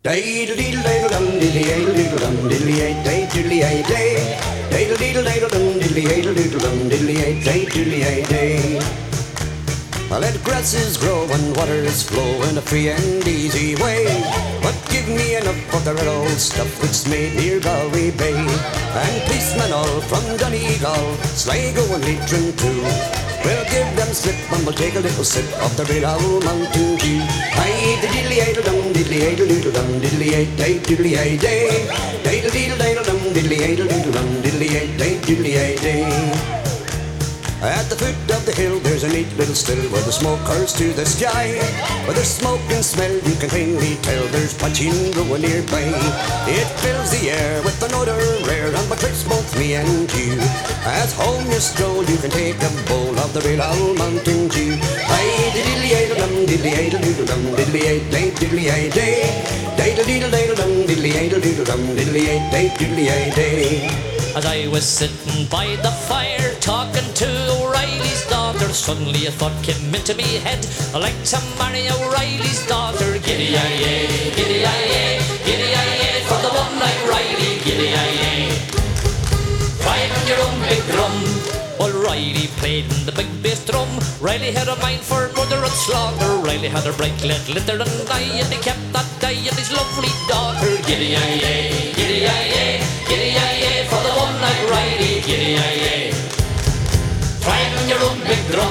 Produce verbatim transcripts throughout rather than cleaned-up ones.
Diddle diddle diddle dum diddly diddle diddle dum diddly day diddly day. Diddle diddle diddle dum diddly diddle diddle dum diddly day diddly day. I let grasses grow and waters flow in a free and easy way. But give me enough of the red old stuff which made near Galway Bay. And policemen all from Donegal, Sligo and Leitrim too. We'll give them slip and we'll take a little sip of the red old Mountain Dew. Aye, the diddly idle dum diddly idle doodle dum diddly day diddly ay day. Diddle diddle diddle dum diddly idle doodle dum diddly day diddly ay day. At the foot of the hill there's a neat little still where the smoke curls to the sky. With the smoke and smell you can plainly tell there's punching growing nearby. It fills the air with an odour rare and betwixt both me and you. As home you stroll you can take a bowl of the real old Mountain Dew. Aye, diddly idle dum diddly idle doodle dum diddly ay day diddly ay day. Diddle diddle diddle dum diddly idle doodle dum diddly ay day diddly ay day. As I was sitting by the fire talking to O'Reilly's daughter, suddenly a thought came into me head. I'd like to marry O'Reilly's daughter. Giddy-ay-ay, giddy-ay-ay, giddy-ay-ay, for the one like Riley. Giddy-ay-ay, find your own big drum. O'Reilly played in the big bass drum. Riley had a mind for murder and slaughter. Riley had a bright lead glitter and eye, and he kept that eye on his lovely daughter. Giddy-ay-ay, giddy-ay-ay, giddy-ay-ay, for the one like Riley. Giddy-ay-ay, find your own big drum.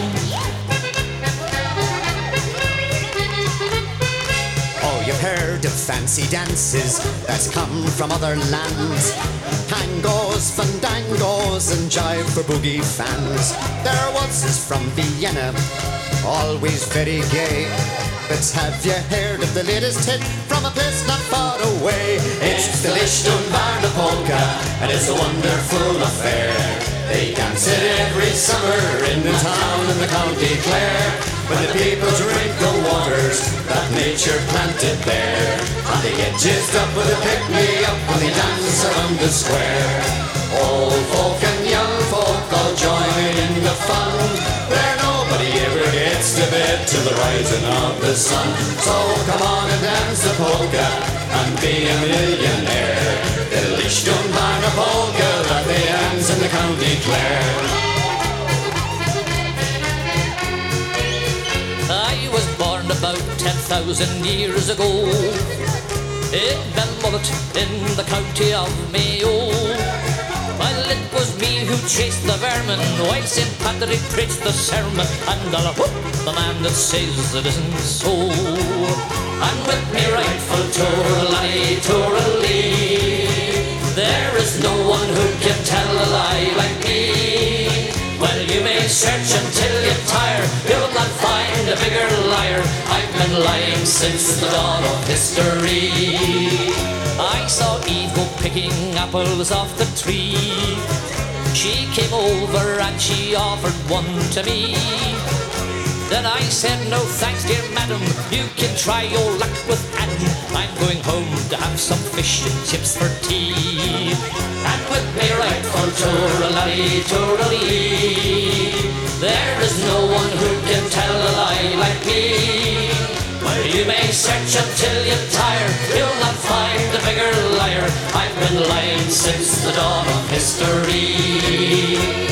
Oh, you've heard of fancy dances that's come from other lands. Tangos, fandangos, and jive for boogie fans. There waltzes from Vienna, always very gay. But have you heard of the latest hit from a place not far away? It's the Lichtenbarna polka, and it's a wonderful affair. They dance it every summer in the town in the County Clare. When the people drink the waters that nature planted there, and they get jizzed up with a pick-me-up when they dance around the square. Old folk and young folk all join in the fun. There nobody ever gets to bed till the rising of the sun. So come on and dance the polka and be a millionaire. The Lichtenbarna polka that they dance in the County Clare. I was born about ten thousand years ago in Belmullet, in the county of Mayo. Well, it was me who chased the vermin while Saint Patrick preached the sermon, and I'll whoop the man that says it isn't so. And with me rightful tooralay, tooralay, there is no one who can tell a lie like me. Well, you may search until you tire, you'll not find a bigger liar. I've been lying since the dawn of history. I saw Eve go picking apples off the tree. She came over and she offered one to me. Then I said, no thanks dear madam, you can try your luck with Adam. I'm going home to have some fish and chips for tea. And with me rightful tooralay, tooralay, there is no one who can tell a lie like me. Well, you may search until you tire, you'll not find a bigger liar. I've been lying since the dawn of history.